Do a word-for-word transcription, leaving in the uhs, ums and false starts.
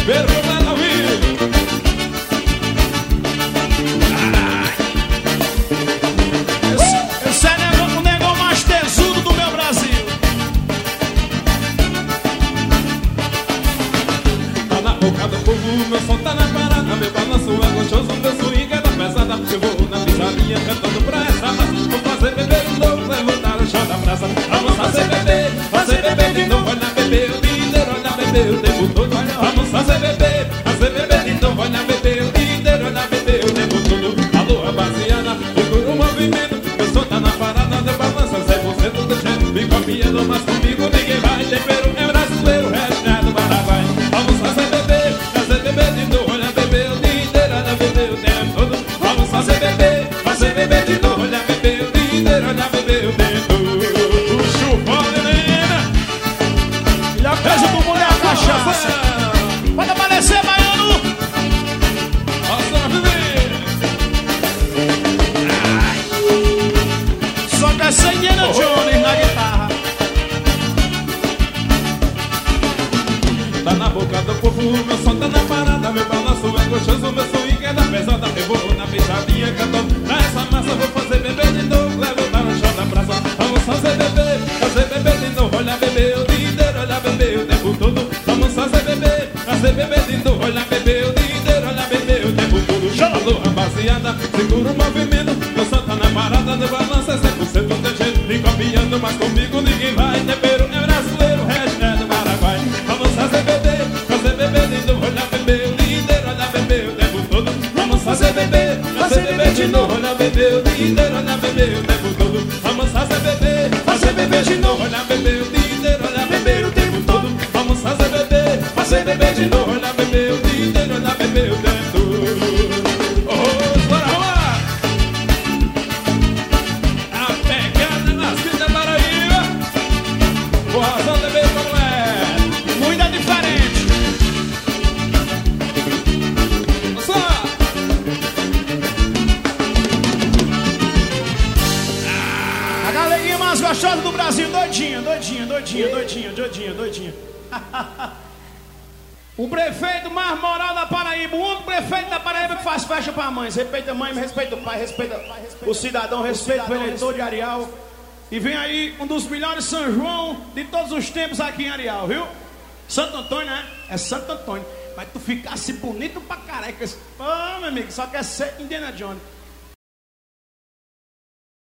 tempero que eu quero ouvir. Esse é o negão mais tesudo do meu Brasil. Tá na boca do povo, meu som tá na parada. Meu balanço é gostoso, meu swing é da pesada. Eu vou na pisadinha cantando pra essa massa. Vou fazer beber de novo, levantar o chão da praça. Vamos fazer beber, fazer beber de novo. Olha beber o dia inteiro, olha beber o tempo todo. Vamos fazer beber, fazer beber de novo. Olha beber o dia inteiro, olha beber o tempo todo. Alô, rapaziada, segura o movimento. Meu som tá na parada, deu balança cem por cento do jeito. Me copiando, mas comigo ninguém vai. Tempero é brasileiro, resto é do Paraguai. Vamos fazer beber, fazer beber de novo. Olha beber o dia inteiro, olha beber o tempo todo. Vamos fazer beber, fazer beber de novo. Olha beber o dia inteiro, olha beber o tempo todo. Chupão, menina. E a coisa do mulher a cachaça. Pode aparecer, baiano. Nossa, bebê. Só que é sem Indiana Jones na guitarra. Tá na boca do povo, meu som tá na parada. Meu balanço é gostoso, meu swing é da pesada. Eu vou na pisadinha cantando pra essa massa. Vou fazer beber de novo, levantar no chão da praça. Vamos fazer beber, fazer beber de novo. Olha beber o dia inteiro, olha beber o tempo todo. Vamos fazer beber, fazer beber de novo. Olha beber o dia inteiro, olha beber o tempo todo. Alô, rapaziada, segura o movimento. Meu som tá na parada, do balanço é cem por cento do jeito. Me copiando, mas comigo ninguém vai. Tempero é brasileiro, resto é do Paraguai. Vamos fazer beber, fazer beber de novo. Olha beber o dia inteiro, olha beber o tempo todo. Vamos fazer beber, fazer beber de novo. Olha beber o dia inteiro, olha beber o tempo todo. Vamos fazer beber, fazer beber de novo. Olha beber o dia inteiro, olha beber o tempo todo. Vamos fazer beber, fazer beber de novo. Olha beber o dia inteiro, olha beber o tempo todo. Oh, bora lá! A pegada nas vidas Paraíba. Boa razão de ver como é. Muito diferente. Só! A galerinha mais gostosa do Brasil, doidinha, doidinha, doidinha, doidinha, doidinha, doidinha. O prefeito mais moral da Paraíba, o único prefeito da Paraíba que faz festa pra mãe. Respeita a mãe, respeita o pai, respeita o cidadão, respeita o eleitor de Areal. E vem aí um dos melhores São João de todos os tempos aqui em Areal, viu? Santo Antônio, né? É Santo Antônio. Mas tu ficasse bonito pra careca. Ô, meu amigo, só quer ser Indiana Jones.